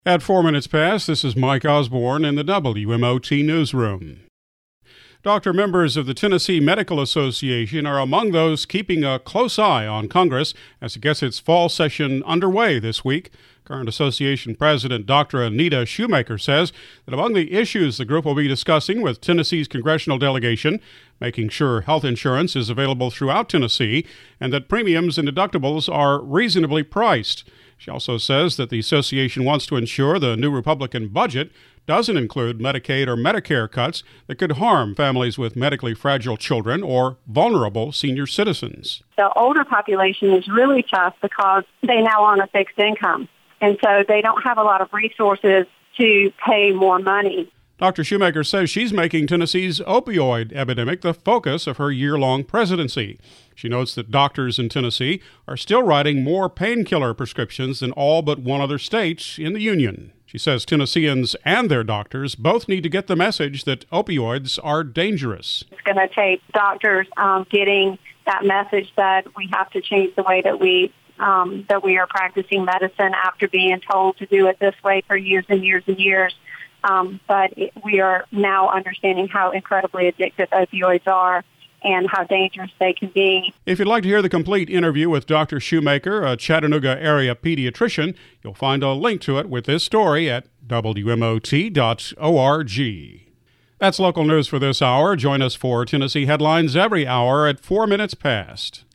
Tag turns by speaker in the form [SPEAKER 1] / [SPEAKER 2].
[SPEAKER 1] At 4 minutes past, this is Mike Osborne in the WMOT newsroom. Doctor members of the Tennessee Medical Association are among those keeping a close eye on Congress as it gets its fall session underway this week. Current association president Dr. Anita Shoemaker says that among the issues the group will be discussing with Tennessee's congressional delegation, making sure health insurance is available throughout Tennessee and that premiums and deductibles are reasonably priced. She also says that the association wants to ensure the new Republican budget doesn't include Medicaid or Medicare cuts that could harm families with medically fragile children or vulnerable senior citizens.
[SPEAKER 2] The older population is really tough because they now own a fixed income, and so they don't have a lot of resources to pay more money.
[SPEAKER 1] Dr. Shoemaker says she's making Tennessee's opioid epidemic the focus of her year-long presidency. She notes that doctors in Tennessee are still writing more painkiller prescriptions than all but one other state in the union. She says Tennesseans and their doctors both need to get the message that opioids are dangerous.
[SPEAKER 2] It's going to take doctors getting that message that we have to change the way that we are practicing medicine after being told to do it this way for years and years and years. But we are now understanding how incredibly addictive opioids are and how dangerous they can be.
[SPEAKER 1] If you'd like to hear the complete interview with Dr. Shoemaker, a Chattanooga area pediatrician, you'll find a link to it with this story at WMOT.org. That's local news for this hour. Join us for Tennessee Headlines every hour at 4 minutes past.